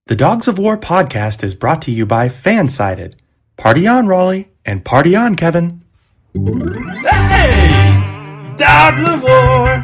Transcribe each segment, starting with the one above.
The Dogs of War podcast is brought to you by Fansided. Party on, Raleigh, and party on, Kevin. Hey! Dogs of War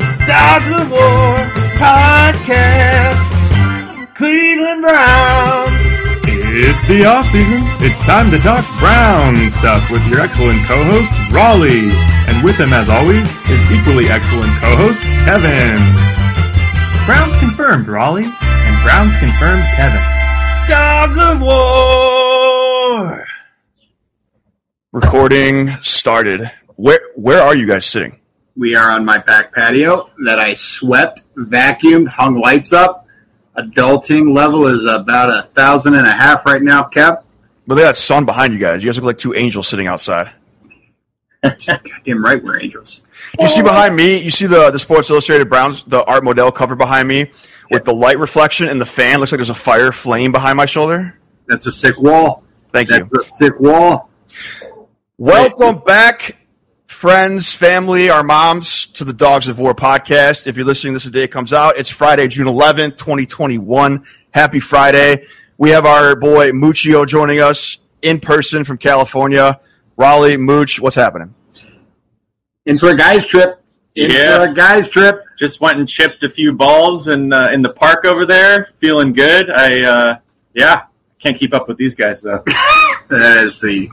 podcast. Cleveland Browns. It's the off-season. It's time to talk Brown stuff with your excellent co-host, Raleigh. And with him, as always, his equally excellent co-host, Kevin. Browns confirmed, Raleigh. And Browns confirmed, Kevin. Dogs of War. Recording started. Where are you guys sitting? We are on my back patio that I swept, vacuumed, hung lights up. Adulting level is about 1,500 right now, Kev. Well, they got sun behind you guys. You guys look like two angels sitting outside. Goddamn right we're angels. You see behind me, you see the Sports Illustrated Browns, the art model cover behind me with the light reflection and the fan. Looks like there's a fire flame behind my shoulder. That's a sick wall. Thank you. That's a sick wall. Welcome back, friends, family, our moms, to the Dogs of War podcast. If you're listening this the day it comes out, it's Friday, June 11th, 2021. Happy Friday. We have our boy Muccio joining us in person from California. Raleigh, Mooch, what's happening? Into a guy's trip. Just went and chipped a few balls in the park over there. Feeling good. Can't keep up with these guys, though. That is the...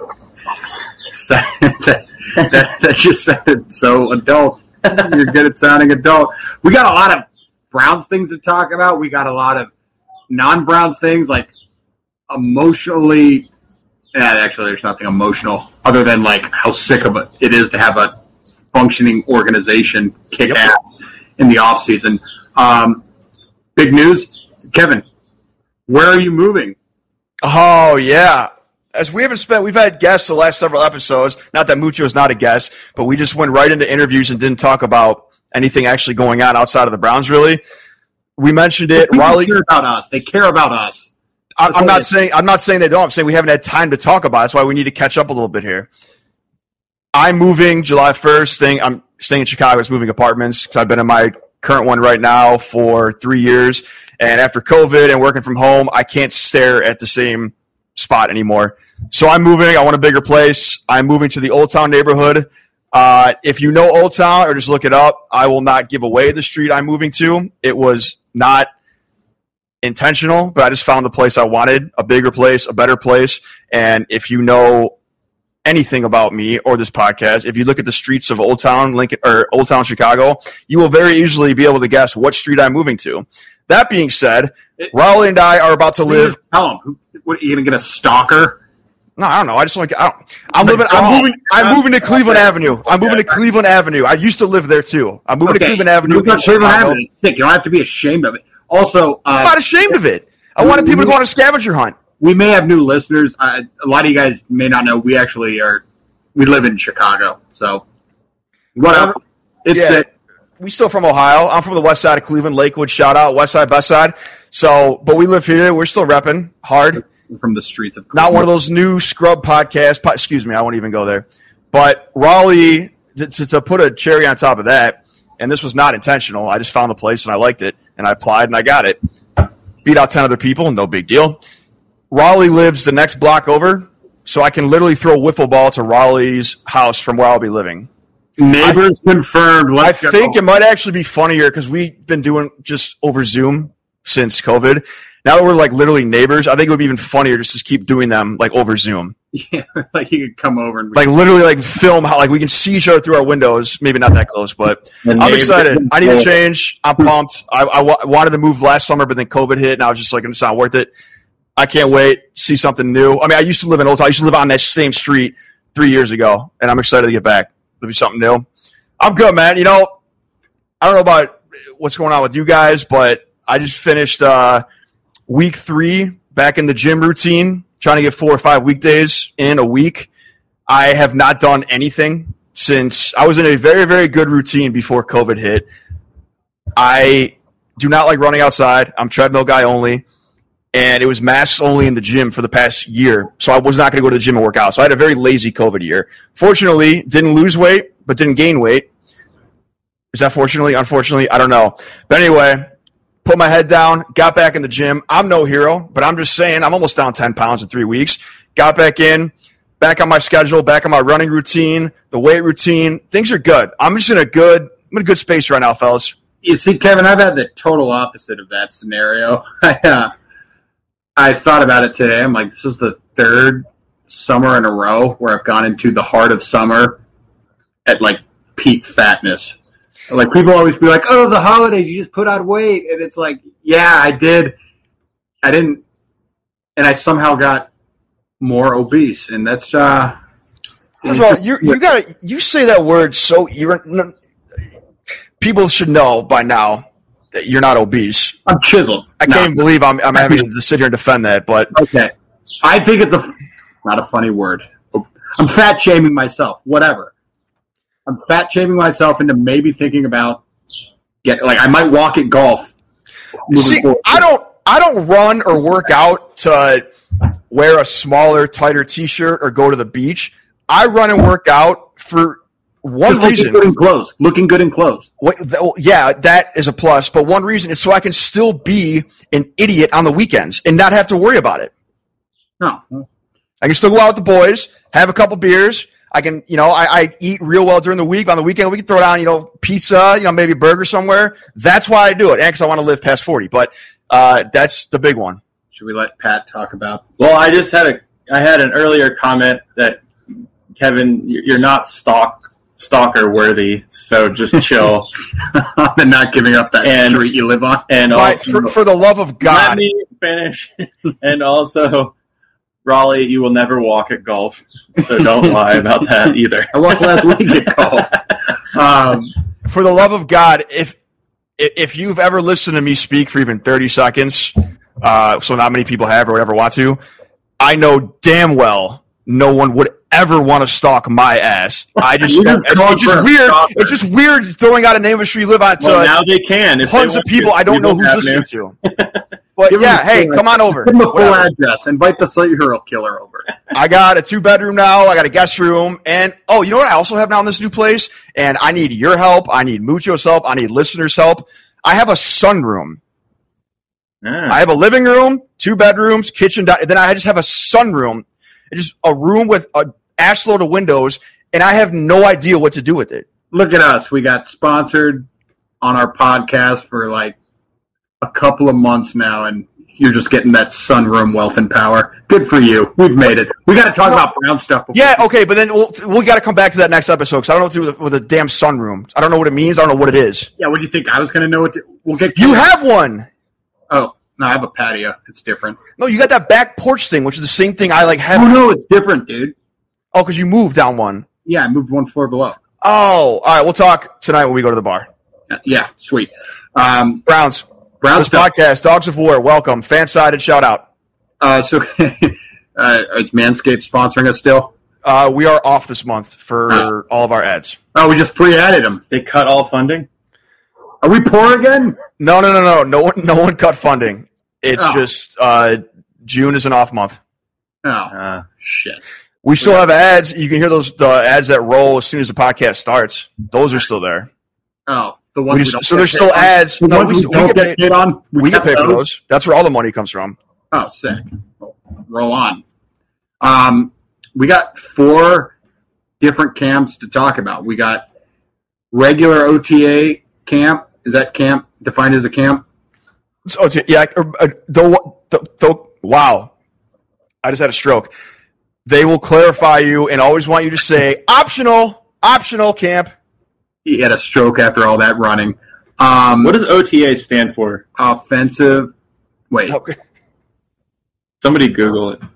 that just sounded so adult. You're good at sounding adult. We got a lot of Browns things to talk about. We got a lot of non-Browns things, like emotionally. Actually, there's nothing emotional other than like how sick of it is to have a functioning organization kick ass in the off season. Big news, Kevin. Where are you moving? Oh yeah. As we've had guests the last several episodes. Not that Muccio is not a guest, but we just went right into interviews and didn't talk about anything actually going on outside of the Browns. Really, we mentioned it. Raleigh care about us. They care about us. I'm not saying they don't. I'm saying we haven't had time to talk about it. That's why we need to catch up a little bit here. I'm moving July 1st. I'm staying in Chicago. It's moving apartments because I've been in my current one right now for 3 years. And after COVID and working from home, I can't stare at the same spot anymore. So I'm moving. I want a bigger place. I'm moving to the Old Town neighborhood. If you know Old Town or just look it up, I will not give away the street I'm moving to. It was not intentional, but I just found the place I wanted, a bigger place, a better place. And if you know anything about me or this podcast, if you look at the streets of Old Town Lincoln or Old Town Chicago, you will very easily be able to guess what street I'm moving to. That being said, Raleigh and I are about to live. Tell him. What, are you gonna get a stalker? No, I don't know. I just like I'm moving to Cleveland Avenue. I'm moving to Cleveland Avenue. I used to live there too. I'm moving to Cleveland Avenue. Cleveland Avenue. It's sick. You don't have to be ashamed of it. Also, I'm not ashamed of it. I wanted people to go on a scavenger hunt. We may have new listeners. A lot of you guys may not know. We live in Chicago. So whatever. It's sick. We still from Ohio. I'm from the west side of Cleveland, Lakewood. Shout out, west side, best side. So, but we live here. We're still repping hard. From the streets of Cleveland. Not one of those new scrub podcasts. Excuse me, I won't even go there. But Raleigh, to put a cherry on top of that, and this was not intentional. I just found the place and I liked it, and I applied and I got it. Beat out 10 other people, no big deal. Raleigh lives the next block over, so I can literally throw a wiffle ball to Raleigh's house from where I'll be living. Neighbors confirmed. I think it might actually be funnier because we've been doing just over Zoom since COVID. Now that we're like literally neighbors, I think it would be even funnier just to keep doing them like over Zoom. Yeah, like you could come over and literally like film how like we can see each other through our windows. Maybe not that close, but I'm excited. I need to change. I'm pumped. I wanted to move last summer, but then COVID hit, and I was just like, it's not worth it. I can't wait. See something new. I mean, I used to live in Old Town. I used to live on that same street 3 years ago, and I'm excited to get back. It'll be something new. I'm good, man. You know, I don't know about what's going on with you guys, but I just finished week 3 back in the gym routine, trying to get 4 or 5 weekdays in a week. I have not done anything since I was in a very, very good routine before COVID hit. I do not like running outside. I'm treadmill guy only. And it was masks only in the gym for the past year. So I was not going to go to the gym and work out. So I had a very lazy COVID year. Fortunately, didn't lose weight, but didn't gain weight. Is that fortunately? Unfortunately? I don't know. But anyway, put my head down, got back in the gym. I'm no hero, but I'm just saying I'm almost down 10 pounds in 3 weeks. Got back in, back on my schedule, back on my running routine, the weight routine. Things are good. I'm just in a good space right now, fellas. You see, Kevin, I've had the total opposite of that scenario. I thought about it today. I'm like, this is the third summer in a row where I've gone into the heart of summer at like peak fatness. Like people always be like, "Oh, the holidays, you just put on weight," and it's like, yeah, I did. I didn't, and I somehow got more obese, and that's. First of all, you say that word so people should know by now that you're not obese. I'm chiseled. I can't even believe I'm having to sit here and defend that, but okay, I think it's not a funny word. I'm fat shaming myself. Whatever. I'm fat shaming myself into maybe thinking about I might walk at golf. See, I don't run or work out to wear a smaller, tighter T-shirt or go to the beach. I run and work out for one reason. Looking good in clothes. Yeah, that is a plus. But one reason is so I can still be an idiot on the weekends and not have to worry about it. No. I can still go out with the boys, have a couple beers. I can, I eat real well during the week. On the weekend, we can throw down, pizza, maybe a burger somewhere. That's why I do it, and because I want to live past 40. But that's the big one. Should we let Pat talk about? Well, I had an earlier comment that Kevin, you're not stalker worthy, so just chill. And not giving up that street you live on. And also, for the love of God, let me finish. And also, Raleigh, you will never walk at golf, so don't lie about that either. I walked last week at golf. For the love of God, if you've ever listened to me speak for even 30 seconds, so not many people have or would ever want to, I know damn well no one would ever want to stalk my ass. It's just weird throwing out a name of a street you live on to now they can. Tons of people I don't know who's listening to. But come on over. Give them a full address. Invite the serial killer over. I got a 2-bedroom now. I got a guest room. And, you know what I also have now in this new place? And I need your help. I need Mucho's help. I need listeners' help. I have a sunroom. I have a living room, 2 bedrooms, kitchen, then I just have a sunroom. It's just a room with a ass load of windows, and I have no idea what to do with it. Look at us. We got sponsored on our podcast for like a couple of months now, and you're just getting that sunroom wealth and power. Good for you. We've made it. We got to talk about Brown stuff before. Yeah, okay, but then we got to come back to that next episode because I don't know what to do with a damn sunroom. I don't know what it means. I don't know what it is. Yeah, what do you think? I was going to know what we'll get. You have one. Oh, no, I have a patio. It's different. No, you got that back porch thing, which is the same thing I have. Oh, no, it's different, dude. Oh, because you moved down one. Yeah, I moved one floor below. Oh, all right. We'll talk tonight when we go to the bar. Yeah, sweet. Browns this podcast, Dogs of War, welcome. Fan-sided shout-out. So is Manscaped sponsoring us still? We are off this month for all of our ads. Oh, we just pre-added them. They cut all funding? Are we poor again? No. No one cut funding. It's just June is an off month. Oh, shit. We still have ads. You can hear the ads that roll as soon as the podcast starts. Those are still there. Oh. The ones so there's still ads. No, we get paid on. We get paid for those. That's where all the money comes from. Oh, sick. Roll on. We got 4 different camps to talk about. We got regular OTA camp. Is that camp defined as a camp? Yeah. Wow. I just had a stroke. They will clarify you and always want you to say optional camp. He had a stroke after all that running. What does OTA stand for? Offensive. Wait. Okay. Somebody Google it.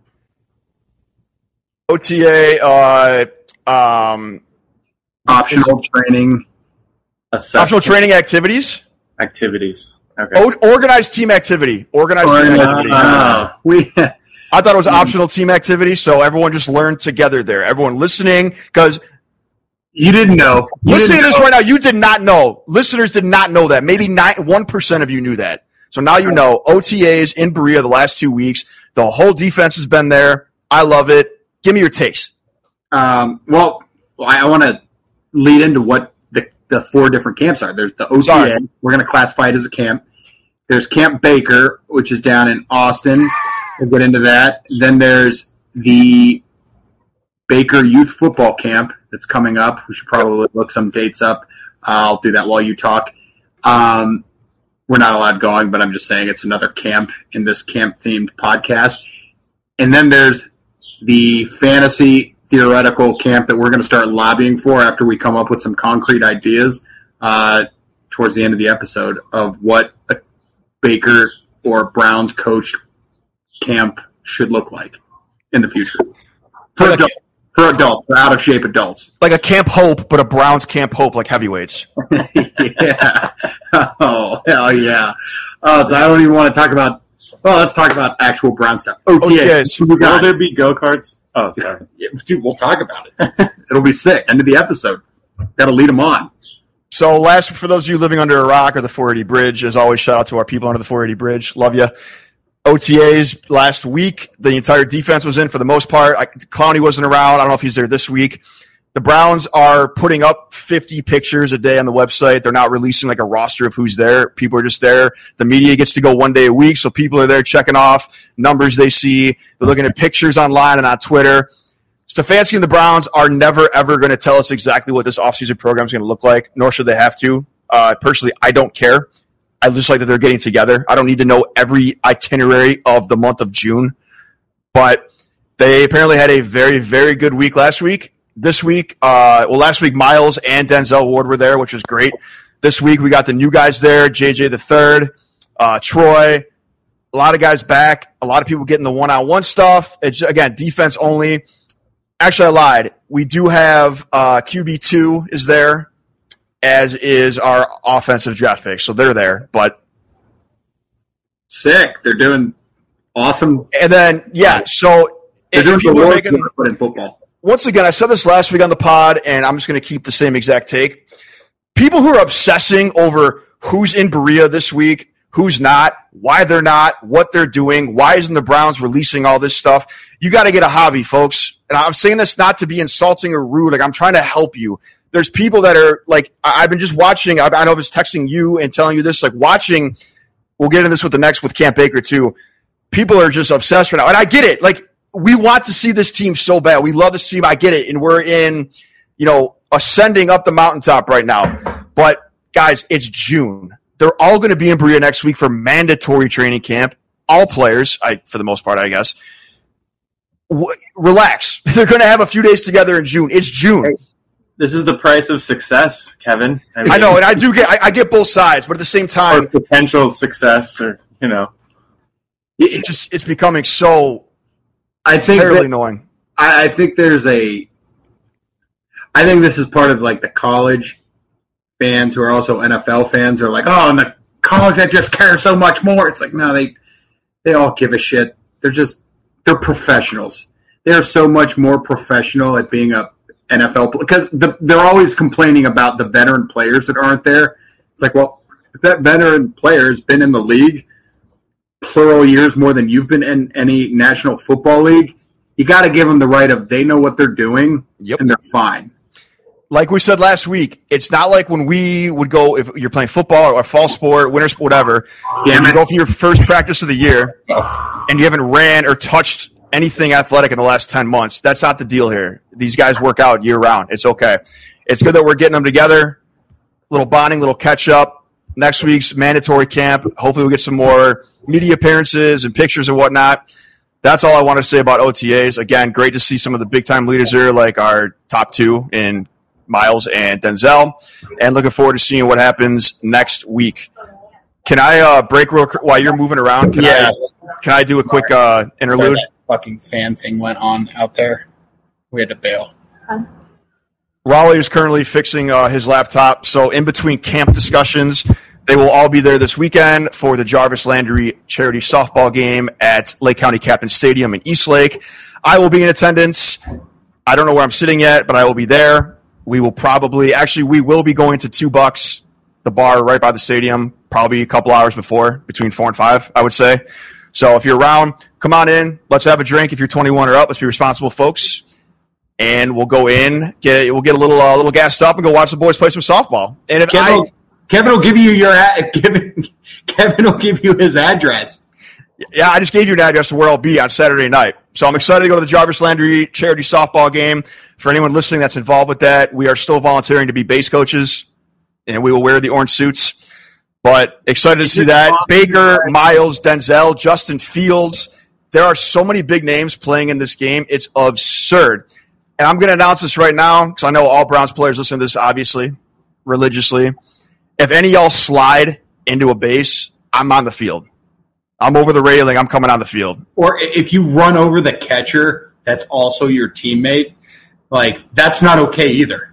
OTA. Optional training. Optional training activities. Activities. Okay. Organized team activity. Organized team activity. I thought it was optional team activity, so everyone just learned together there. Everyone listening, because you didn't know. Listening to this right now, you did not know. Listeners did not know that. Maybe 1% of you knew that. So now you know. OTAs in Berea the last 2 weeks. The whole defense has been there. I love it. Give me your takes. Well, I want to lead into what the 4 different camps are. There's the OTA. We're going to classify it as a camp. There's Camp Baker, which is down in Austin. We'll get into that. Then there's the Baker Youth Football Camp that's coming up. We should probably look some dates up. I'll do that while you talk. We're not allowed going, but I'm just saying it's another camp in this camp-themed podcast. And then there's the fantasy theoretical camp that we're going to start lobbying for after we come up with some concrete ideas towards the end of the episode of what a Baker or Browns coached camp should look like in the future. For adults, for out-of-shape adults. Like a Camp Hope, but a Browns Camp Hope, like heavyweights. Yeah. Oh, hell yeah. So I don't even want to talk about – well, let's talk about actual Brown stuff. OTAs. Will there be go-karts? Oh, sorry. Yeah, dude, we'll talk about it. It'll be sick. End of the episode. Got to lead them on. So for those of you living under a rock or the 480 Bridge, as always, shout out to our people under the 480 Bridge. Love you. OTAs last week, the entire defense was in for the most part. Clowney wasn't around. I don't know if he's there this week. The Browns are putting up 50 pictures a day on the website. They're not releasing like a roster of who's there. People are just there. The media gets to go one day a week, so people are there checking off numbers they see. They're looking at pictures online and on Twitter. Stefanski and the Browns are never, ever going to tell us exactly what this offseason program is going to look like, nor should they have to. Personally, I don't care. I just like that they're getting together. I don't need to know every itinerary of the month of June. But they apparently had a very, very good week last week. This week, last week, Miles and Denzel Ward were there, which was great. This week, we got the new guys there, JJ the Third, Troy, a lot of guys back, a lot of people getting the one-on-one stuff. It's, again, defense only. Actually, I lied. We do have QB2 is there, as is our offensive draft pick. So they're there, but sick. They're doing awesome. And then, so they're doing the work put in football. Once again, I said this last week on the pod, and I'm just going to keep the same exact take. People who are obsessing over who's in Berea this week, who's not, why they're not, what they're doing, why isn't the Browns releasing all this stuff, you got to get a hobby, folks. And I'm saying this not to be insulting or rude. Like, I'm trying to help you. There's people that are, like, I've been just watching. I know I was texting you and telling you this, like, watching. We'll get into this with Camp Baker, too. People are just obsessed right now. And I get it. Like, we want to see this team so bad. We love this team. I get it. And we're in, ascending up the mountaintop right now. But, guys, it's June. They're all going to be in Berea next week for mandatory training camp. All players, for the most part, I guess. Relax. They're going to have a few days together in June. It's June. This is the price of success, Kevin. I know, and I get both sides, but at the same time, or potential success, or it's becoming so. I think terribly annoying. I think there's I think this is part of like the college fans who are also NFL fans are like, oh, and the college that just care so much more. It's like, no, they all give a shit. They're professionals. They're so much more professional at being a NFL because they're always complaining about the veteran players that aren't there. It's like, well, if that veteran player has been in the league plural years more than you've been in any National Football League, you got to give them the right of they know what they're doing and they're fine. Like we said last week, it's not like when we would go, if you're playing football or fall sport, winter sport, whatever, and you go for your first practice of the year and you haven't ran or touched anything athletic in the last 10 months. That's not the deal here. These guys work out year round. It's okay. It's good that we're getting them together, little bonding, little catch up. Next week's mandatory camp. Hopefully we'll get some more media appearances and pictures and whatnot. That's all I want to say about OTAs. Again, great to see some of the big-time leaders there, like our top two in Miles and Denzel, and looking forward to seeing what happens next week. Can I break real quick while you're moving around? Can I do a quick interlude? That fucking fan thing went on out there. We had to bail. Raleigh is currently fixing his laptop, so in between camp discussions, they will all be there this weekend for the Jarvis Landry charity softball game at Lake County Captain Stadium in Eastlake. I will be in attendance. I don't know where I'm sitting yet, but I will be there. We will be going to $2, the bar right by the stadium, probably a couple hours before, between 4 and 5, I would say. So if you're around, come on in. Let's have a drink. If you're 21 or up, let's be responsible folks. And we'll go in, we'll get a little gassed up and go watch the boys play some softball. And if Kevin will give you Kevin will give you his address. Yeah, I just gave you an address of where I'll be on Saturday night. So I'm excited to go to the Jarvis Landry charity softball game. For anyone listening that's involved with that, we are still volunteering to be base coaches, and we will wear the orange suits. But excited to see that. Baker, Miles, Denzel, Justin Fields. There are so many big names playing in this game. It's absurd. And I'm going to announce this right now because I know all Browns players listen to this, obviously, religiously. If any of y'all slide into a base, I'm on the field. I'm over the railing. I'm coming on the field. Or if you run over the catcher, that's also your teammate. Like, that's not okay either.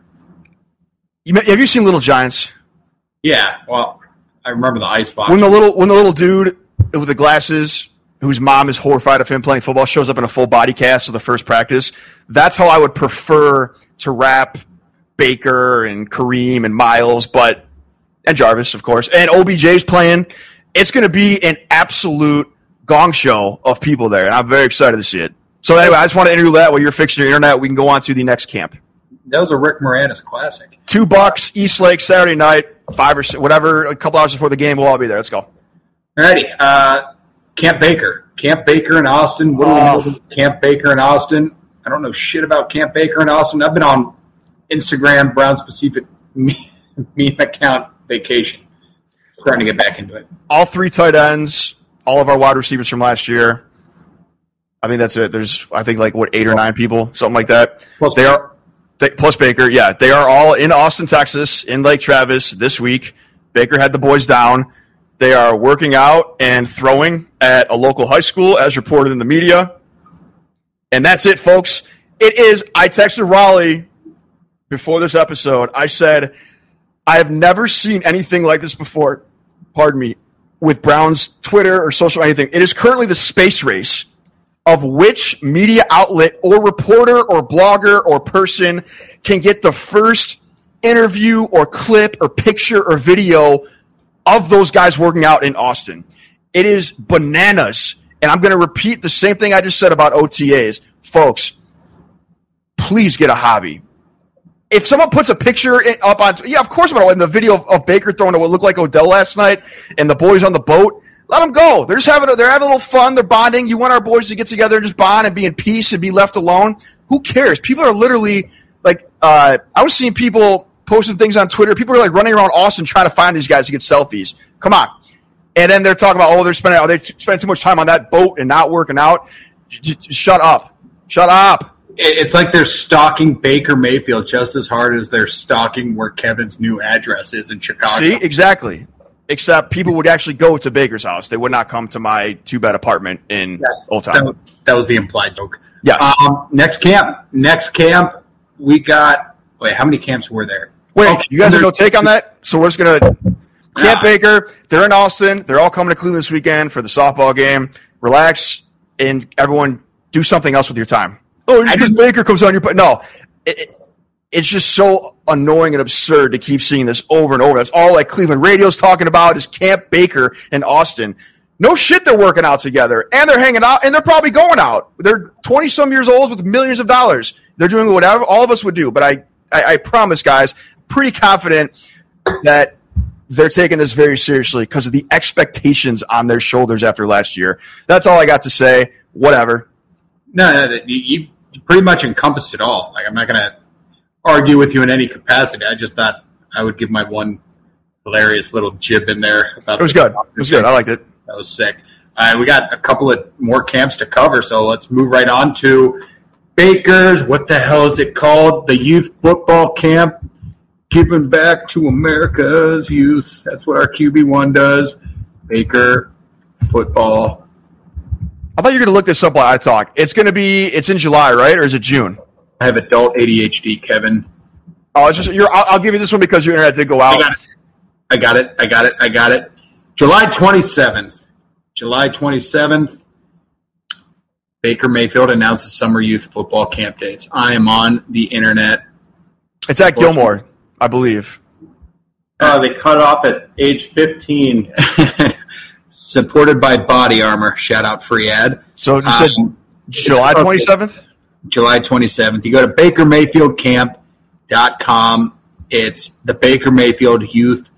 Have you seen Little Giants? Yeah. Well, I remember the icebox. When the little dude with the glasses, whose mom is horrified of him playing football, shows up in a full body cast of the first practice. That's how I would prefer to wrap Baker and Kareem and Miles, and Jarvis, of course, and OBJ's playing. It's going to be an absolute gong show of people there, and I'm very excited to see it. So anyway, I just want to interview that while you're fixing your internet. We can go on to the next camp. That was a Rick Moranis classic. $2, East Lake, Saturday night, 5 or 6, whatever, a couple hours before the game. We'll all be there. Let's go. Alrighty. Camp Baker in Austin. What do we know about Camp Baker in Austin? I don't know shit about Camp Baker in Austin. I've been on Instagram, Browns Pacific meme account vacation. Starting to get back into it. All 3 tight ends, all of our wide receivers from last year. I think that's it. There's, I think, 8 or 9 people, something like that. Plus Baker, yeah. They are all in Austin, Texas, in Lake Travis this week. Baker had the boys down. They are working out and throwing at a local high school, as reported in the media. And that's it, folks. I texted Raleigh before this episode. I said, I have never seen anything like this before, with Browns Twitter or social anything. It is currently the space race of which media outlet or reporter or blogger or person can get the first interview or clip or picture or video of those guys working out in Austin. It is bananas. And I'm going to repeat the same thing I just said about OTAs. Folks, please get a hobby. If someone puts a picture up on, of course I'm going to, in the video of Baker throwing to what looked like Odell last night and the boys on the boat, let them go. They're having a little fun. They're bonding. You want our boys to get together and just bond and be in peace and be left alone. Who cares? People are literally I was seeing people posting things on Twitter. People are running around Austin trying to find these guys to get selfies. Come on. And then they're talking about, they spending too much time on that boat and not working out. Shut up. Shut up. It's like they're stalking Baker Mayfield just as hard as they're stalking where Kevin's new address is in Chicago. See, exactly. Except people would actually go to Baker's house. They would not come to my 2-bed apartment in Old Town. That was the implied joke. Yes. Next camp, we got – wait, how many camps were there? Wait, okay, you guys have no take on that? So we're just going to – Camp Baker, they're in Austin. They're all coming to Cleveland this weekend for the softball game. Relax, and everyone do something else with your time. Oh, just because Baker comes on your – no. It's just so annoying and absurd to keep seeing this over and over. That's all Cleveland radio's talking about is Camp Baker in Austin. No shit, they're working out together, and they're hanging out, and they're probably going out. They're 20-some years old with millions of dollars. They're doing whatever all of us would do. But I promise, guys, pretty confident that they're taking this very seriously because of the expectations on their shoulders after last year. That's all I got to say. Whatever. No, you pretty much encompassed it all. I'm not going to argue with you in any capacity. I just thought I would give my one hilarious little jib in there. About it was good. It was good. I liked it. That was sick. We got a couple of more camps to cover, so let's move right on to Baker's. What the hell is it called? The youth football camp. Giving back to America's youth. That's what our QB1 does. Baker football. I thought you were going to look this up while I talk. It's in July, right? Or is it June? I have adult ADHD, Kevin. Oh, it's just I'll give you this one because your internet did go out. I got it. July 27th. Baker Mayfield announces summer youth football camp dates. I am on the internet. It's at Gilmore, I believe. They cut off at age 15. Supported by Body Armor. Shout out free ad. So you said July 27th? July 27th. You go to BakerMayfieldCamp.com. It's the Baker Mayfield Youth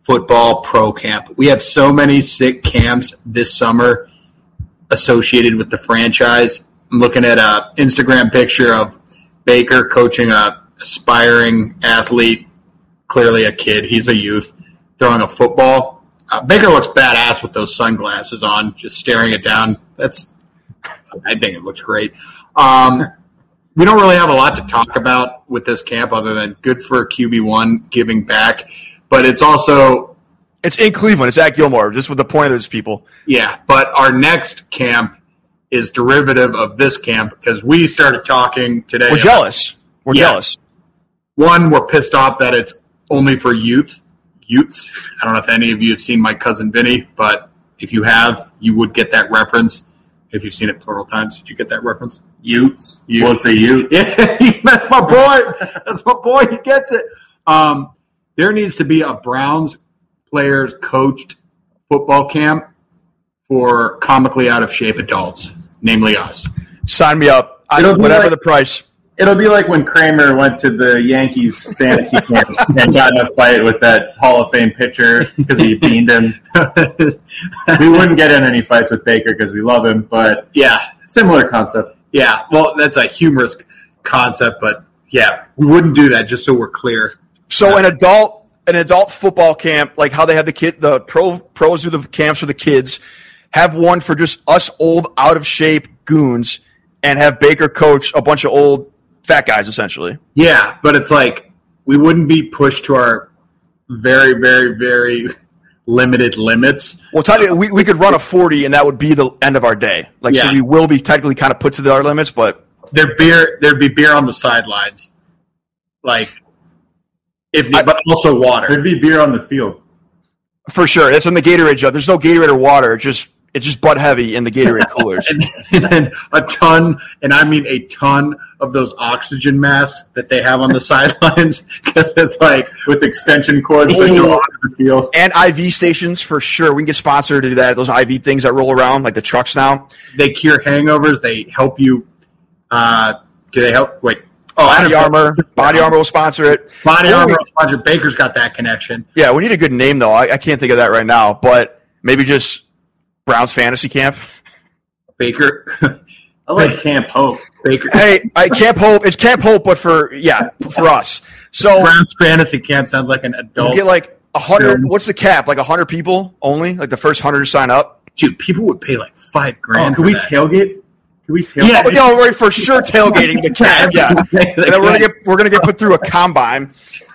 football pro camp. We have so many sick camps this summer associated with the franchise. I'm looking at an Instagram picture of Baker coaching a aspiring athlete, clearly a kid. He's a youth, throwing a football. Baker looks badass with those sunglasses on, just staring it down. I think it looks great. We don't really have a lot to talk about with this camp other than good for QB1 giving back. But it's also... It's in Cleveland. It's at Gilmore, just with the point of those people. Yeah, but our next camp is derivative of this camp because we started talking today. We're jealous. We're jealous. One, we're pissed off that it's only for Utes. I don't know if any of you have seen My Cousin Vinny, but if you have, you would get that reference. If you've seen it plural times, did you get that reference? Utes. Well, it's a Ute. Yeah, that's my boy. That's my boy. He gets it. There needs to be a Browns players coached football camp for comically out of shape adults, namely us. Sign me up. Whatever the price. It'll be like when Kramer went to the Yankees fantasy camp and got in a fight with that Hall of Fame pitcher because he beamed him. We wouldn't get in any fights with Baker because we love him, but yeah, similar concept. Yeah, well, that's a humorous concept, but yeah, we wouldn't do that. Just so we're clear. So an adult football camp, like how they have the pros do the camps for the kids, have one for just us old out of shape goons, and have Baker coach a bunch of old fat guys, essentially. Yeah, but it's like we wouldn't be pushed to our very, very, very limited limits. Well, technically, we could run a 40, and that would be the end of our day. So we will be technically kind of put to our limits, but there'd be beer on the sidelines, but also water. There'd be beer on the field for sure. That's in the Gatorade jug. There's no Gatorade or water. It's just Bud Heavy in the Gatorade coolers. and then a ton, and I mean a ton of those oxygen masks that they have on the sidelines because it's like with extension cords that go onto the field. And IV stations for sure. We can get sponsored to do that. Those IV things that roll around like the trucks now. They cure hangovers. They help you. Do they help? Wait. Body Armor. Body Armor will sponsor it. Body Armor will sponsor. Baker's got that connection. Yeah, we need a good name though. I can't think of that right now, but maybe just Browns Fantasy Camp. Baker. I like Camp Hope. Baker. Hey, Camp Hope. It's Camp Hope, but for us. So Browns Fantasy Camp sounds like an adult. You get like 100. What's the cap? Like 100 people only? Like the first 100 to sign up? Dude, people would pay like $5,000. Can we tailgate? Yeah, we're for sure tailgating the camp. Yeah, and then we're gonna get put through a combine.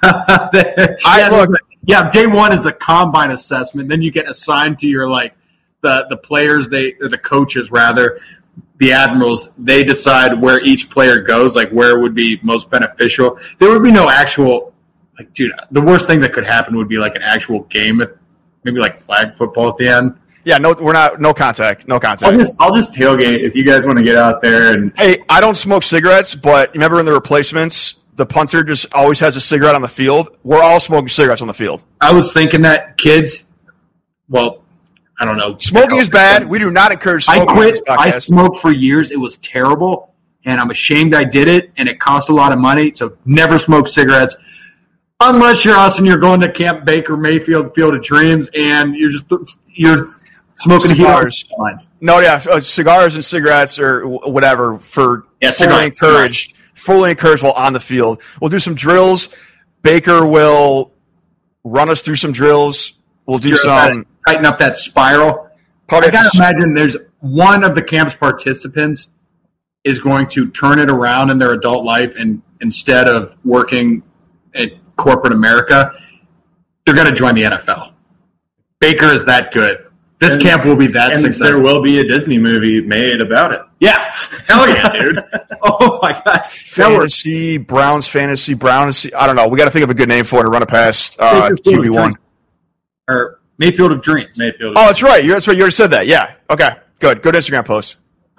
Day one is a combine assessment. Then you get assigned to your the players, the coaches rather, the admirals. They decide where each player goes, like where would be most beneficial. There would be no actual the worst thing that could happen would be like an actual game, maybe like flag football at the end. Yeah, no contact. I'll just tailgate if you guys want to get out there. And hey, I don't smoke cigarettes, but remember in the replacements, the punter just always has a cigarette on the field. We're all smoking cigarettes on the field. I was thinking that kids, well, I don't know. Smoking is bad. We do not encourage smoking. I quit. I smoked for years. It was terrible, and I'm ashamed I did it, and it cost a lot of money. So never smoke cigarettes unless you're us and you're going to Camp Baker Mayfield Field of Dreams, and you're smoking cigars. Cigars and cigarettes or whatever for fully encouraged while on the field. We'll do some drills. Baker will run us through some drills. We'll do some tighten up that spiral. I gotta imagine there's one of the camp's participants is going to turn it around in their adult life, and instead of working at corporate America, they're going to join the NFL. Baker is that good. This camp will be that successful. There will be a Disney movie made about it. Yeah. Hell yeah, dude. Oh, my God. Browns Fantasy. I don't know. We got to think of a good name for it to run it past QB1. Or Mayfield of Dreams. That's right. You already said that. Yeah. Okay. Good Instagram post.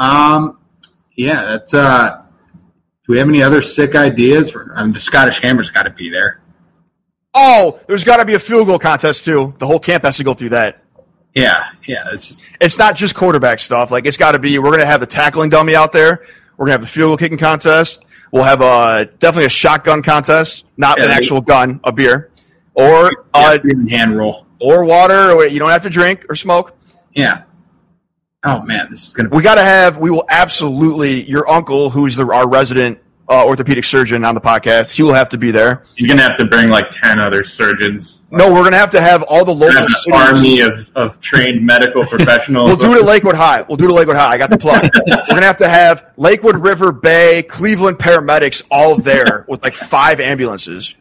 Yeah. That's. Do we have any other sick ideas? The Scottish Hammer's got to be there. Oh, there's got to be a field goal contest, too. The whole camp has to go through that. Yeah. It's not just quarterback stuff. Like, it's got to be – we're going to have the tackling dummy out there. We're going to have the field goal kicking contest. We'll have definitely a shotgun contest, not an actual gun, a beer. Or hand roll. Or water. Or you don't have to drink or smoke. Yeah. Oh, man, this is going to be... We will absolutely, your uncle, who's our resident orthopedic surgeon on the podcast, he will have to be there. He's going to have to bring like 10 other surgeons. No, we're going to have all the local cities. Army of trained medical professionals. We'll do it at Lakewood High. I got the plug. We're going to have Lakewood, River, Bay, Cleveland paramedics all there with like 5 ambulances.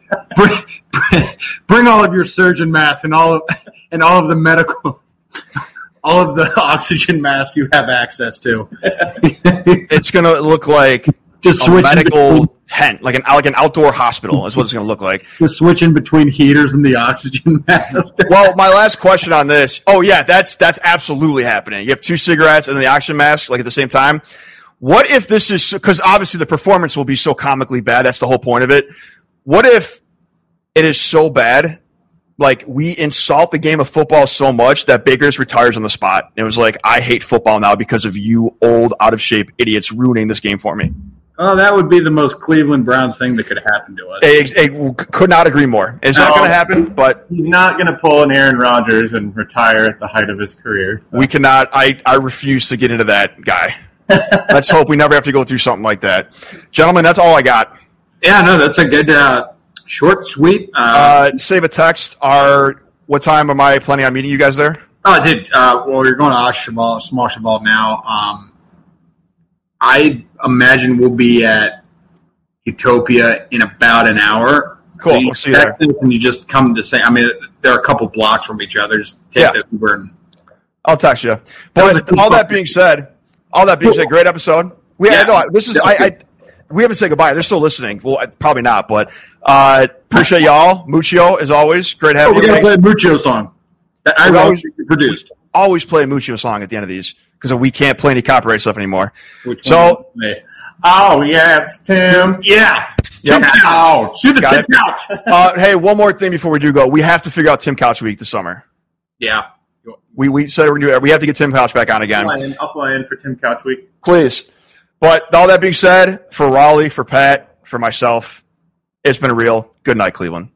Bring all of your surgeon masks and all of the medical... all of the oxygen masks you have access to. It's going to look like just a medical tent, like an outdoor hospital is what it's going to look like. Just switching between heaters and the oxygen mask. Well, my last question on this. Oh, yeah, that's absolutely happening. You have 2 cigarettes and the oxygen mask like at the same time. What if this is – because obviously the performance will be so comically bad. That's the whole point of it. What if it is so bad – like, we insult the game of football so much that Baker just retires on the spot. And it was like, I hate football now because of you old, out-of-shape idiots ruining this game for me. Oh, that would be the most Cleveland Browns thing that could happen to us. Could not agree more. It's not going to happen, but... He's not going to pull an Aaron Rodgers and retire at the height of his career. So. We cannot... I refuse to get into that guy. Let's hope we never have to go through something like that. Gentlemen, that's all I got. Yeah, no, that's a good... short, sweet. Save a text. What time am I planning on meeting you guys there? Oh, dude. Well, you're going to Small Shabal now. I imagine we'll be at Utopia in about an hour. Cool. So we'll see you there. And you just come to say, I mean, there are a couple blocks from each other. Just take the Uber. And... I'll text you. But all that being said, great episode. We haven't said goodbye. They're still listening. Well, probably not, but appreciate y'all. Muccio, as always. Great having you. We're going to play a Muccio song that I produced. Always play a Muccio song at the end of these because we can't play any copyright stuff anymore. Oh, yeah, it's Tim. Yeah. Yep. Tim Couch. Do the Tim Couch. Hey, one more thing before we do go. We have to figure out Tim Couch Week this summer. Yeah. We said we're going to do it. We have to get Tim Couch back on again. I'll fly in for Tim Couch Week. Please. But all that being said, for Raleigh, for Pat, for myself, it's been real. Good night, Cleveland.